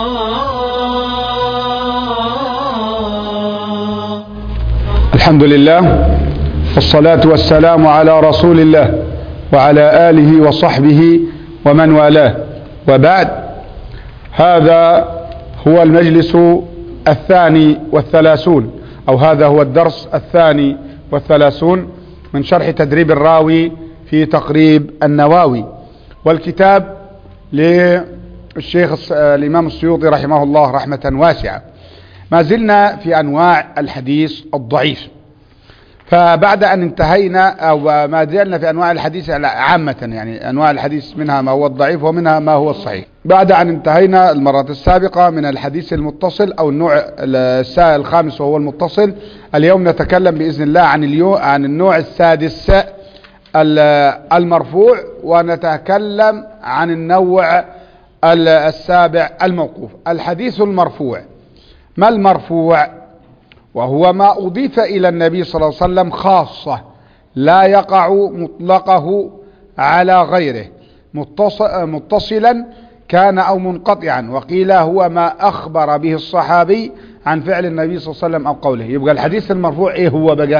الحمد لله والصلاة والسلام على رسول الله وعلى آله وصحبه ومن والاه، وبعد. هذا هو المجلس 32، أو هذا هو الدرس 32 من شرح تدريب الراوي في تقريب النواوي، والكتاب للشيخ الإمام السيوطي رحمه الله رحمة واسعة. ما زلنا في أنواع الحديث الضعيف، فبعد أن انتهينا أو ما زلنا في أنواع الحديث عامة، يعني أنواع الحديث منها ما هو الضعيف ومنها ما هو الصحيح. بعد أن انتهينا المرة السابقة من الحديث المتصل أو النوع الخامس وهو المتصل، اليوم نتكلم بإذن الله عن النوع السادس المرفوع، ونتكلم عن النوع السابع الموقوف. الحديث المرفوع، ما المرفوع؟ وهو ما أضيف إلى النبي صلى الله عليه وسلم خاصة، لا يقع مطلقه على غيره، متصلا كان أو منقطعا. وقيل هو ما أخبر به الصحابي عن فعل النبي صلى الله عليه وسلم أو قوله. يبقى الحديث المرفوع إيه هو بقى؟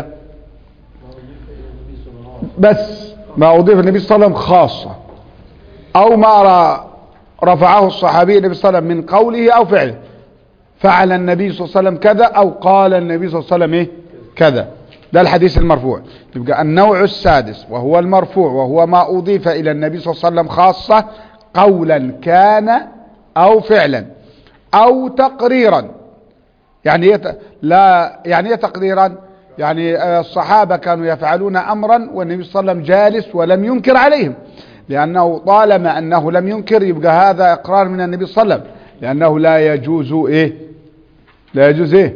بس ما أضيف النبي صلى الله عليه وسلم خاصة، أو ما رفعه الصحابي النبي صلى الله عليه وسلم من قوله أو فعله. فعل النبي صلى الله عليه وسلم كذا، أو قال النبي صلى الله عليه وسلم إيه كذا. ده الحديث المرفوع. يبقى النوع السادس وهو المرفوع، وهو ما أضيف إلى النبي صلى الله عليه وسلم خاصة، قولا كان أو فعلا أو تقريرا. يعني ايه تقريرا؟ يعني الصحابة كانوا يفعلون أمرا والنبي صلى الله عليه وسلم جالس ولم ينكر عليهم، لأنه طالما أنه لم ينكر يبقى هذا إقرار من النبي صلى الله عليه وسلم، لأنه لا يجوز إيه؟ لا يجوز إيه؟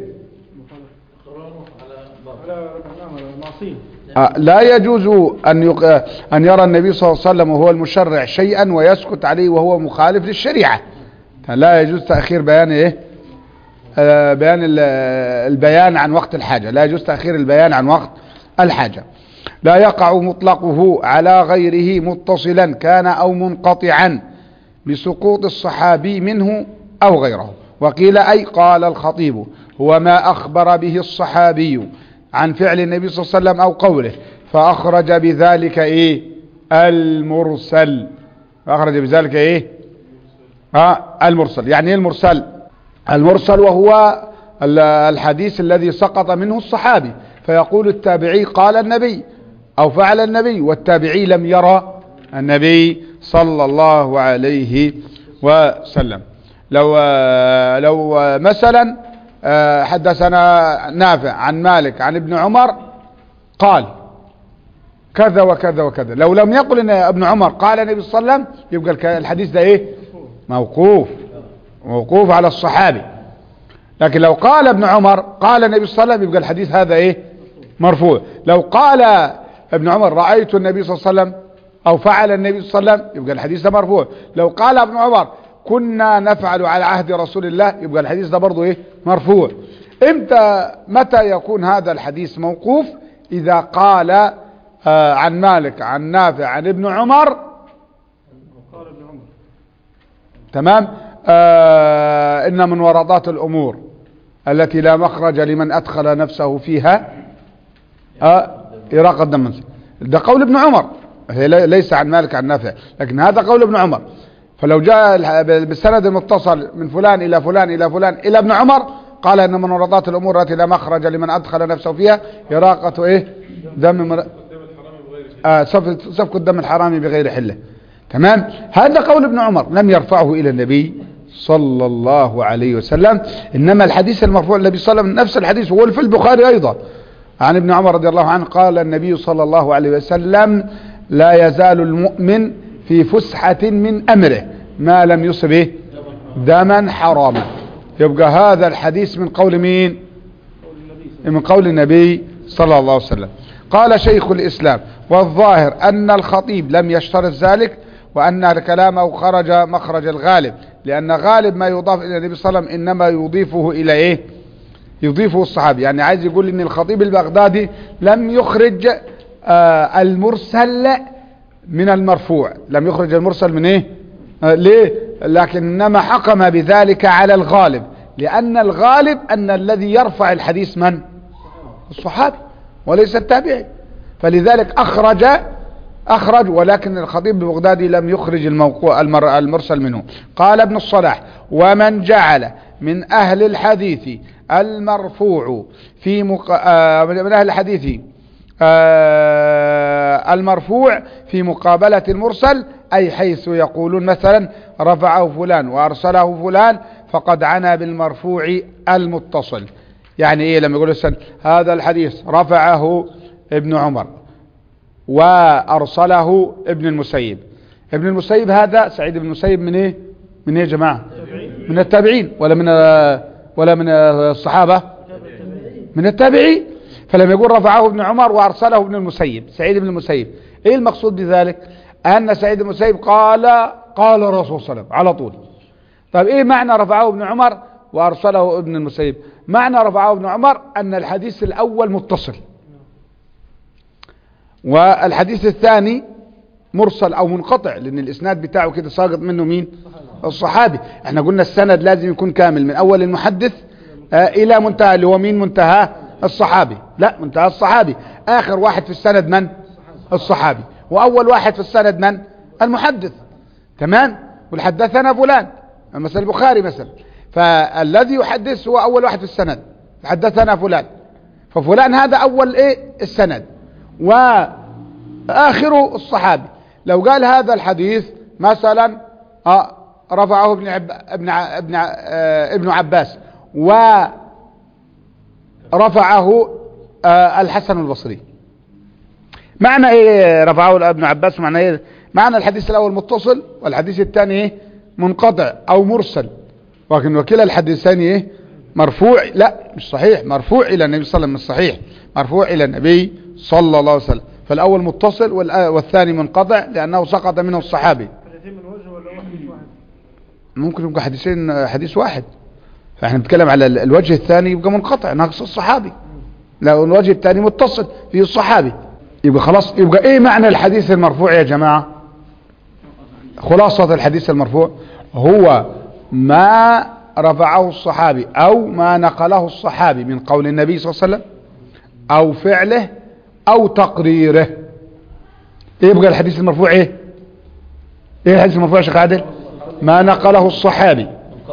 لا يجوز أن يرى النبي صلى الله عليه وسلم وهو المشرع شيئا ويسكت عليه وهو مخالف للشريعة. لا يجوز تأخير بيان إيه؟ بيان البيان عن وقت الحاجة. لا يجوز تأخير البيان عن وقت الحاجة. لا يقع مطلقه على غيره متصلا كان أو منقطعا بسقوط الصحابي منه أو غيره. وقيل أي قال الخطيب هو ما أخبر به الصحابي عن فعل النبي صلى الله عليه وسلم أو قوله، فأخرج بذلك إيه؟ المرسل. فأخرج بذلك إيه؟ المرسل. يعني إيه المرسل؟ المرسل وهو الحديث الذي سقط منه الصحابي، فيقول التابعي قال النبي أو فعل النبي، والتابعي لم يرى النبي صلى الله عليه وسلم. لو مثلا حدثنا نافع عن مالك عن ابن عمر قال كذا وكذا وكذا، لو لم يقل ان ابن عمر قال النبي صلى الله عليه وسلم يبقى الحديث ده ايه؟ موقوف على الصحابي. لكن لو قال ابن عمر قال النبي صلى الله عليه وسلم يبقى الحديث هذا ايه؟ مرفوع. لو قال ابن عمر رأيت النبي صلى الله عليه وسلم او فعل النبي صلى الله عليه وسلم يبقى الحديث ده مرفوع. لو قال ابن عمر كنا نفعل على عهد رسول الله يبقى الحديث ده برضه ايه؟ مرفوع. متى يكون هذا الحديث موقوف؟ اذا قال عن مالك عن نافع عن ابن عمر، تمام، إن من ورطات الأمور التي لا مخرج لمن أدخل نفسه فيها إراقة الدم. ده قول ابن عمر، هي ليس عن مالك عن نافع، لكن هذا قول ابن عمر. فلو جاء بالسند المتصل من فلان إلى فلان إلى فلان إلى ابن عمر قال إن من ورطات الأمور التي لا مخرج لمن أدخل نفسه فيها إراقة إيه؟ دم سفك الدم الحرامي بغير حله. تمام. هذا قول ابن عمر، لم يرفعه إلى النبي صلى الله عليه وسلم. إنما الحديث المرفوع النبي صلى الله عليه وسلم نفس الحديث هو في البخاري أيضا عن ابن عمر رضي الله عنه قال النبي صلى الله عليه وسلم لا يزال المؤمن في فسحة من أمره ما لم يصب دما حراما. يبقى هذا الحديث من قول مين؟ من قول النبي صلى الله عليه وسلم. قال شيخ الإسلام والظاهر أن الخطيب لم يشترط ذلك، وأن كلامه خرج مخرج الغالب، لأن غالب ما يضاف إلى النبي صلى الله عليه وسلم إنما يضيفه إلى إيه؟ يضيفه الصحابي. يعني عايز يقول إن الخطيب البغدادي لم يخرج المرسل من المرفوع، لم يخرج المرسل من إيه؟ ليه؟ لكنما حكم بذلك على الغالب، لأن الغالب أن الذي يرفع الحديث من؟ الصحابي وليس التابعي. فلذلك أخرج، ولكن الخطيب البغدادي لم يخرج المرسل منه. قال ابن الصلاح: ومن جعل من أهل الحديث المرفوع في من أهل الحديث المرفوع في مقابلة المرسل، أي حيث يقولون مثلا رفعه فلان وأرسله فلان، فقد عنا بالمرفوع المتصل. يعني إيه لما يقول هذا الحديث رفعه ابن عمر وأرسله ابن المسيب؟ ابن المسيب هذا سعيد بن المسيب من إيه؟ من إيه يا جماعة؟ من التابعين ولا من الصحابة؟ من التابعين. فلما يقول رفعه ابن عمر وأرسله ابن المسيب، سعيد بن المسيب، إيه المقصود بذلك؟ أن سعيد بن المسيب قال الرسول صلى الله عليه وسلم على طول. طيب إيه معنى رفعه ابن عمر وأرسله ابن المسيب؟ معنى رفعه ابن عمر أن الحديث الأول متصل، والحديث الثاني مرسل أو منقطع، لأن الإسناد بتاعه كده ساقط منه مين؟ الصحابي. احنا قلنا السند لازم يكون كامل من أول المحدث إلى منتهى، اللي هو مين منتهى؟ الصحابي. لا، منتهى الصحابي. آخر واحد في السند من؟ الصحابي. وأول واحد في السند من؟ المحدث. تمام؟ والحدثنا فلان، مثل البخاري مثلا، فالذي يحدث هو أول واحد في السند، حدثنا فلان، ففلان هذا أول إيه؟ السند، وآخره الصحابي. لو قال هذا الحديث مثلا رفعه ابن عباس ورفعه الحسن البصري، معنى ايه رفعه ابن عباس؟ معنى ايه؟ معنى الحديث الاول متصل والحديث الثاني ايه؟ منقطع او مرسل. لكن وكلا الحديثين ايه؟ مرفوع. لا مش صحيح، مرفوع الى النبي صلى الله عليه وسلم، مش صحيح، مرفوع الى النبي صلى الله عليه وسلم. فالاول متصل والثاني منقطع لانه سقط منه الصحابي. حديثين من وجه ولا واحد مش واحد؟ ممكن يبقى حديث واحد، فاحنا بنتكلم على الوجه الثاني يبقى منقطع ناقص الصحابي، لو الوجه الثاني متصل فيه الصحابي يبقى خلاص. يبقى ايه معنى الحديث المرفوع يا جماعة؟ خلاصة الحديث المرفوع هو ما رفعه الصحابي او ما نقله الصحابي من قول النبي صلى الله عليه وسلم او فعله او تقريره. يبقى الحديث المرفوع ايه؟ ايه الحديث المرفوع يا شيخ عادل؟ ما نقله الصحابي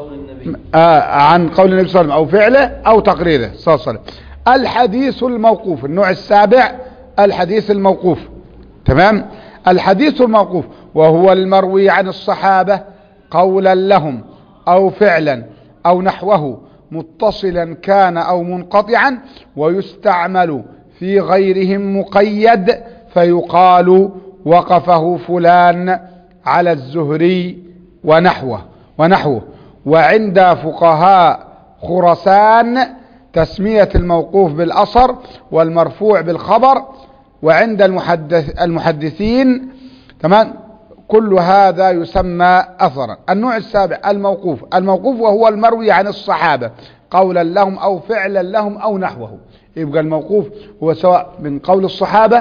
عن قول النبي صلى الله عليه وسلم او فعله او تقريره صلى الله عليه وسلم. الحديث الموقوف، النوع السابع الحديث الموقوف. تمام؟ الحديث الموقوف وهو المروي عن الصحابة قولا لهم او فعلا او نحوه، متصلا كان او منقطعا، ويستعمل في غيرهم مقيد، فيقال وقفه فلان على الزهري ونحوه. وعند فقهاء خراسان تسمية الموقوف بالأثر والمرفوع بالخبر، وعند المحدثين تمام كل هذا يسمى أثرا. النوع السابع الموقوف وهو المروي عن الصحابة قولا لهم أو فعلا لهم أو نحوه. يبقى الموقوف هو سواء من قول الصحابة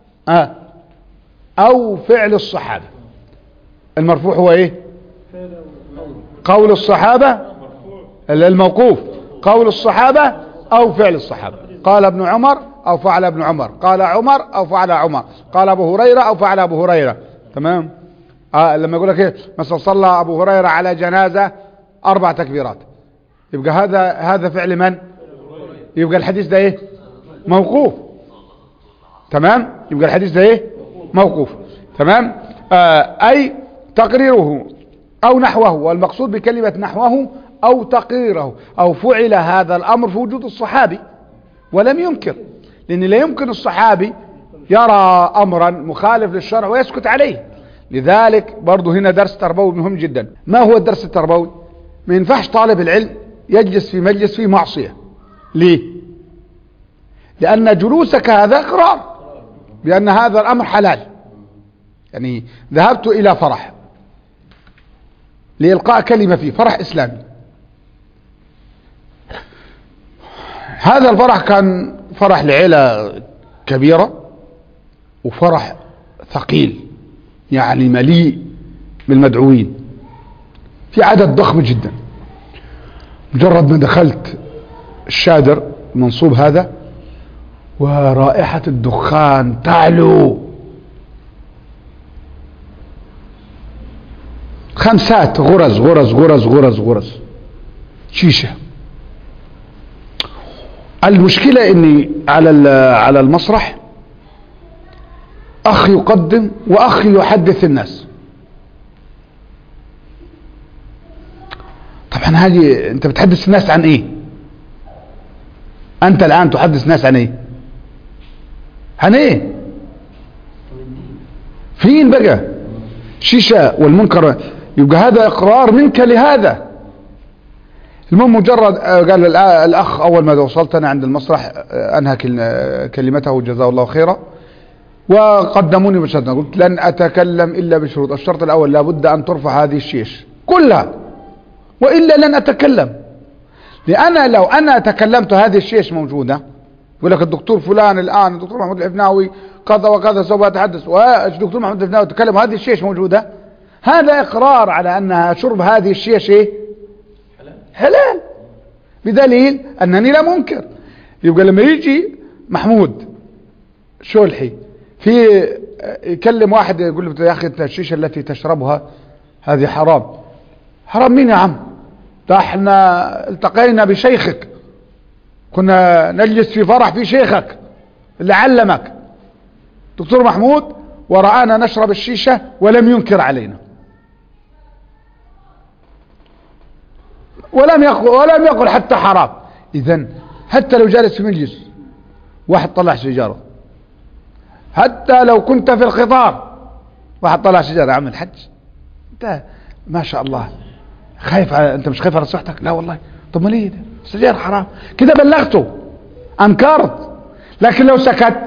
أو فعل الصحابة. المرفوع هو إيه؟ قول الصحابة. الموقوف قول الصحابة أو فعل الصحابة. قال ابن عمر أو فعل ابن عمر، قال عمر أو فعل عمر، قال أبو هريرة أو فعل أبو هريرة. تمام؟ لما يقول لك إيه مثلا صلى أبو هريرة على جنازة 4 تكبيرات، يبقى هذا فعل من؟ يبقى الحديث ده إيه؟ موقوف. تمام؟ يبقى الحديث ده إيه؟ موقوف. تمام؟ أي تقريره أو نحوه، والمقصود بكلمة نحوه أو تقريره، أو فعل هذا الأمر في وجود الصحابي ولم ينكر، لأن لا يمكن الصحابي يرى أمرا مخالف للشرع ويسكت عليه. لذلك برضو هنا درس تربوي مهم جدا. ما هو الدرس التربوي؟ ما ينفعش طالب العلم يجلس في مجلس فيه معصية. ليه؟ لأن جلوسك هذا إقرار بأن هذا الأمر حلال. يعني ذهبت إلى فرح لإلقاء كلمة فيه، فرح إسلامي. هذا الفرح كان فرح لعيلة كبيرة وفرح ثقيل، يعني مليء بالمدعوين. في عدد ضخم جدا. مجرد ما دخلت الشادر المنصوب هذا ورائحة الدخان تعلو، خمسات غرز غرز غرز غرز غرز شيشة. المشكلة اني على المسرح اخ يقدم واخ يحدث الناس. طبعا هذه انت بتحدث الناس عن ايه؟ انت الان تحدث الناس عن ايه؟ عن ايه؟ فين بقى شيشة والمنكر؟ يبقى هذا اقرار منك لهذا. المهم مجرد قال الاخ اول ما وصلت انا عند المسرح انهى كلمته جزاه الله خيرا وقدموني بشرط. قلت لن اتكلم الا بشروط. الشرط الاول لابد ان ترفع هذه الشيش كلها والا لن اتكلم. لأنا لو انا تكلمت هذه الشيش موجودة، يقول لك الدكتور فلان الان الدكتور محمود الحفناوي كذا وكذا سوف يتحدث، والدكتور محمود الحفناوي تكلم هذه الشيش موجودة، هذا اقرار على ان شرب هذه الشيش ايه؟ حلال، بدليل انني لا منكر. يبقى لما يجي محمود شولحي في يكلم واحد يقول له يا اخي الشيشه التي تشربها هذه حرام. حرام مين يا عم؟ ده احنا التقينا بشيخك، كنا نجلس في فرح في شيخك اللي علمك دكتور محمود ورآنا نشرب الشيشه ولم ينكر علينا، ولم يقل حتى حرام. اذا حتى لو جالس في مجلس واحد طلع سيجاره، حتى لو كنت في القطار واحد طلع سيجاره، عم الحج انت ما شاء الله خايف انت مش خايف على صحتك؟ لا والله. طب ما ليه ده السيجاره حرام كده؟ بلغته انكرت. لكن لو سكت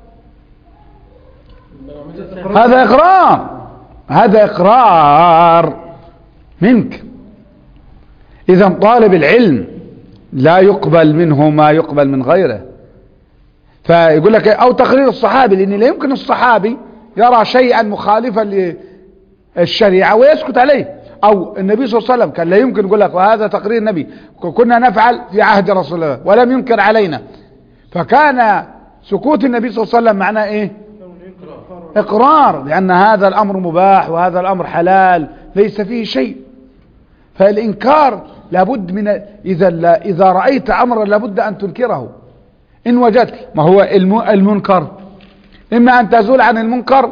هذا اقرار، هذا اقرار منك. اذا طالب العلم لا يقبل منه ما يقبل من غيره. فيقول لك او تقرير الصحابي، لان لا يمكن الصحابي يرى شيئا مخالفا للشريعة ويسكت عليه، او النبي صلى الله عليه وسلم كان لا يمكن يقول لك وهذا تقرير النبي كنا نفعل في عهد رسول الله ولم ينكر علينا. فكان سكوت النبي صلى الله عليه وسلم معناه ايه؟ اقرار، لان هذا الامر مباح وهذا الامر حلال ليس فيه شيء. فالإنكار لابد من إذا رأيت أمرا لابد أن تنكره إن وجدت. ما هو المنكر إما أن تزول عن المنكر،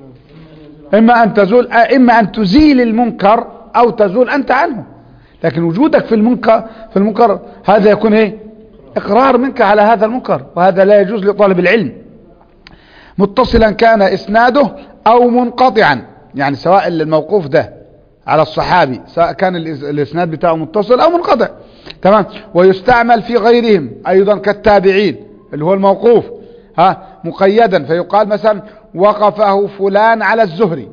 إما أن تزيل المنكر أو تزول أنت عنه. لكن وجودك في المنكر هذا يكون إيه؟ إقرار منك على هذا المنكر، وهذا لا يجوز لطالب العلم، متصلا كان إسناده أو منقطعا. يعني سواء الموقوف ده على الصحابي سواء كان الاسناد بتاعه متصل او منقطع، تمام. ويستعمل في غيرهم ايضا كالتابعين اللي هو الموقوف مقيدا، فيقال مثلا وقفه فلان على الزهري،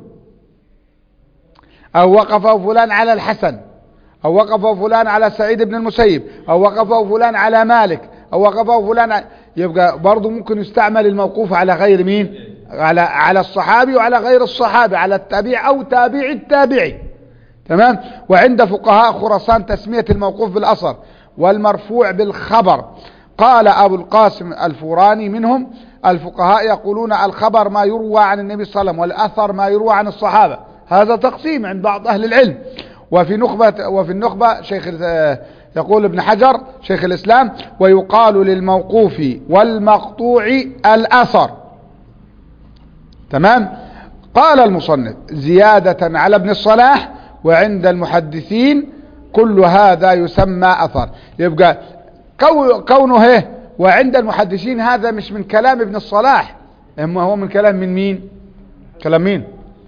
او وقفه فلان على الحسن، او وقفه فلان على سعيد بن المسيب، او وقفه فلان على مالك، او وقفه فلان يبقى برضه ممكن يستعمل الموقوف على غير مين؟ على الصحابي وعلى غير الصحابي، على التابع او تابع التابعي، تمام. وعند فقهاء خراسان تسمية الموقوف بالأثر والمرفوع بالخبر. قال أبو القاسم الفوراني منهم الفقهاء يقولون الخبر ما يروى عن النبي صلى الله عليه وسلم، والأثر ما يروى عن الصحابة. هذا تقسيم عند بعض أهل العلم. وفي النخبة شيخ يقول ابن حجر شيخ الإسلام ويقال للموقوف والمقطوع الأثر، تمام. قال المصنف زيادة على ابن الصلاح وعند المحدثين كل هذا يسمى أثر. يبقى كونه وعند المحدثين هذا مش من كلام ابن الصلاح، اما هو من كلام من مين؟ كلام مين؟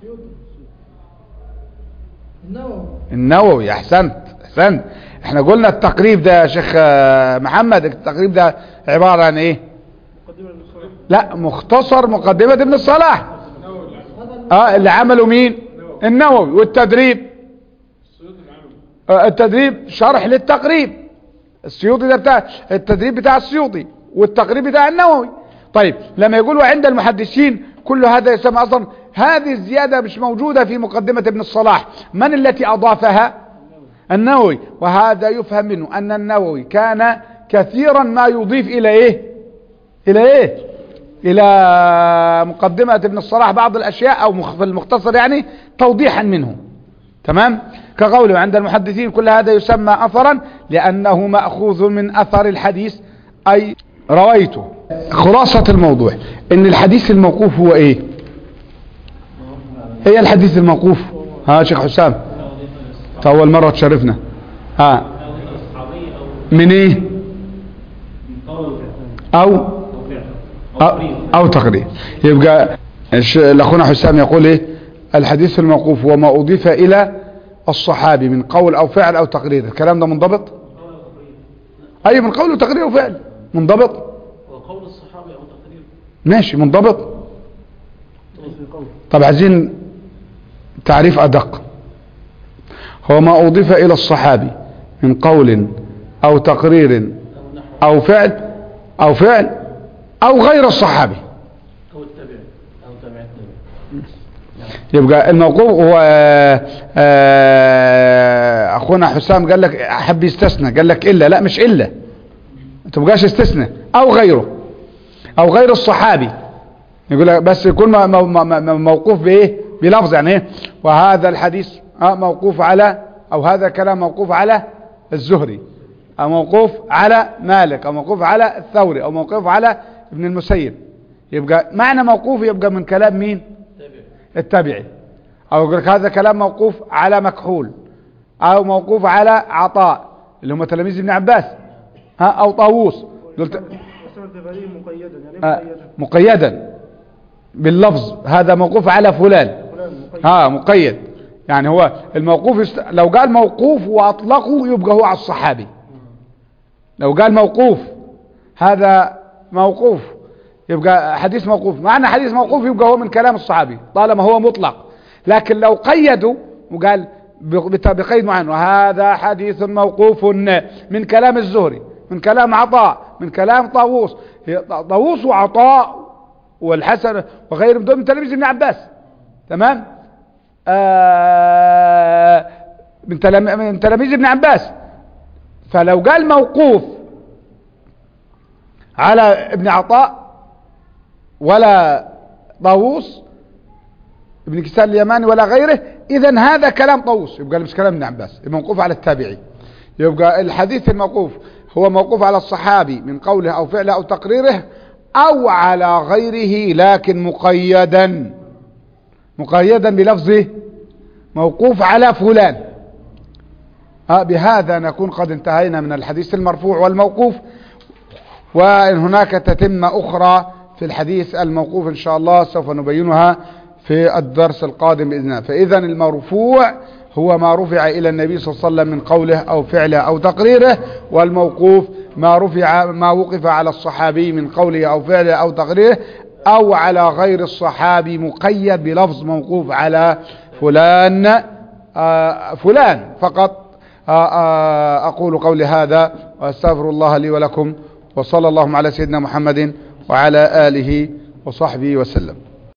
النووي. احسنت. احنا قلنا التقريب ده يا شيخ محمد، التقريب ده عبارة عن ايه؟ لا، مختصر مقدمة ابن الصلاح اللي عمله مين؟ النووي. والتدريب التدريب شرح للتقريب، السيوطي ده بتاع التدريب بتاع السيوطي، والتقريب بتاع النووي. طيب لما يقولوا عند المحدثين كل هذا يسمى أصلا، هذه الزيادة مش موجودة في مقدمة ابن الصلاح. من التي أضافها؟ النووي. وهذا يفهم منه أن النووي كان كثيرا ما يضيف إلى إيه إلى مقدمة ابن الصلاح بعض الأشياء أو في المختصر يعني توضيحا منه. تمام. كقوله عند المحدثين كل هذا يسمى أثرا لأنه مأخوذ من أثر الحديث أي رويته. خلاصة الموضوع إن الحديث الموقوف هو إيه هي الحديث الموقوف. ها شيخ حسام أول مرة تشرفنا. ها من إيه أو تقرير. يبقى الأخونا حسام يقول إيه الحديث الموقوف هو ما أضيف إلى الصحابي من قول أو فعل أو تقرير. الكلام ده منضبط؟ أي من قول وتقرير وفعل منضبط. وقول الصحابي أو تقرير ماشي منضبط. طب عايزين تعريف أدق. هو ما أضيف إلى الصحابي من قول أو تقرير أو فعل أو غير الصحابي أو التابع أو تابع يبقى الموقوف هو أخونا حسام قال لك حب يستثنى قال لك إلا لا مش إلا ما تبقاش استثنى أو غيره أو غير الصحابي. يقول لك بس يكون موقوف بإيه بلفظ يعني إيه وهذا الحديث موقوف على أو هذا كلام موقوف على الزهري أو موقوف على مالك أو موقوف على الثوري أو موقوف على ابن المسيب. يبقى معنى موقوف يبقى من كلام مين التابعي. أو يقول لك هذا كلام موقوف على مكحول أو موقوف على عطاء اللي هم تلاميذ ابن عباس أو طاووس مقيدا باللفظ هذا موقوف على فلان مقيد. يعني هو الموقوف لو قال موقوف وأطلقه يبقى هو على الصحابي. لو قال موقوف هذا موقوف يبقى حديث موقوف. معنى حديث موقوف يبقى هو من كلام الصحابي طالما هو مطلق. لكن لو قيدوا وقال بقيد معين وهذا حديث موقوف من كلام الزهري من كلام عطاء من كلام طاووس وعطاء والحسن وغيرهم من تلاميذ ابن عباس. تمام. من تلاميذ ابن عباس. فلو قال موقوف على ابن عطاء ولا طاووس ابن كسان اليماني ولا غيره اذا هذا كلام طاووس يبقى مش كلام ابن عباس موقوف على التابعي. يبقى الحديث الموقوف هو موقوف على الصحابي من قوله أو فعله أو تقريره أو على غيره لكن مقيدا بلفظه موقوف على فلان. بهذا نكون قد انتهينا من الحديث المرفوع والموقوف. وإن هناك تتمة أخرى في الحديث الموقوف إن شاء الله سوف نبينها في الدرس القادم بإذن الله. فإذا المرفوع هو ما رفع إلى النبي صلى الله عليه وسلم من قوله أو فعله أو تقريره. والموقوف ما وقف على الصحابي من قوله أو فعله أو تقريره أو على غير الصحابي مقيد بلفظ موقوف على فلان فقط. أقول قولي هذا وأستغفر الله لي ولكم وصلى الله على سيدنا محمد وعلى آله وصحبه وسلم.